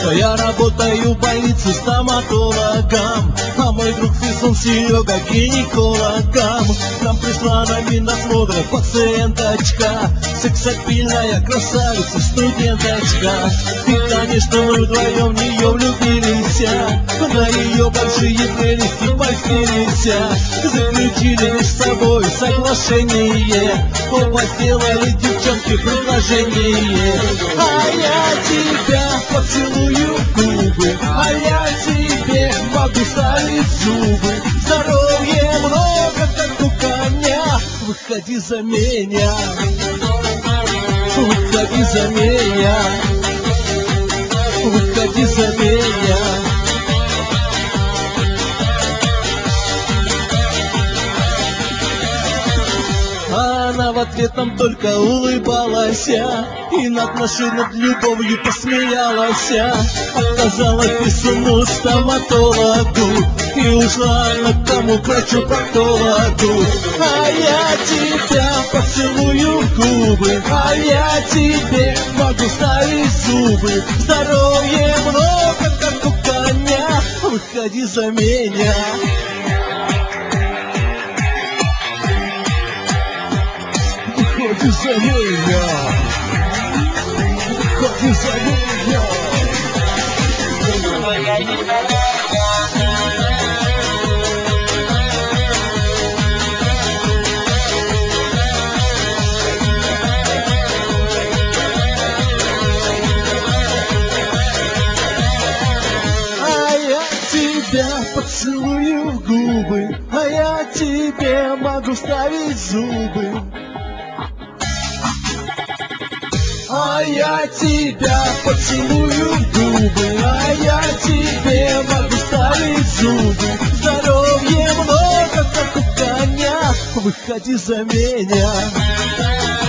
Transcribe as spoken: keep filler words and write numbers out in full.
что я работаю в больнице стоматологом, а мой друг Фисон Серега гинекологом. Нам пришла на медосмотр пациенточка, сексапильная красавица, студенточка. И, конечно, мы вдвоем в нее влюбились, на ее большие прелести польстились, заключили между собой соглашение, оба сделали девчонке предложение. А я тебя поцелую в губы, а я тебе могу ставить зубы. Здоровья много, как у коня, выходи за меня, выходи за меня, выходи за меня. Она в ответ нам только улыбалась и над нашей над любовью посмеялась. Отказала писану стоматологу и ушла на кому к врачу-проктологу. А я тебя поцелую в губы, а я тебе могу ставить зубы. Здоровья много, как у коня, выходи за меня. Выходи за меня, выходи за меня. А я тебя поцелую в губы, а я тебе могу вставить зубы. А я тебя поцелую в губы, а я тебе могу ставить зубы. Здоровья много, как у коня, выходи за меня.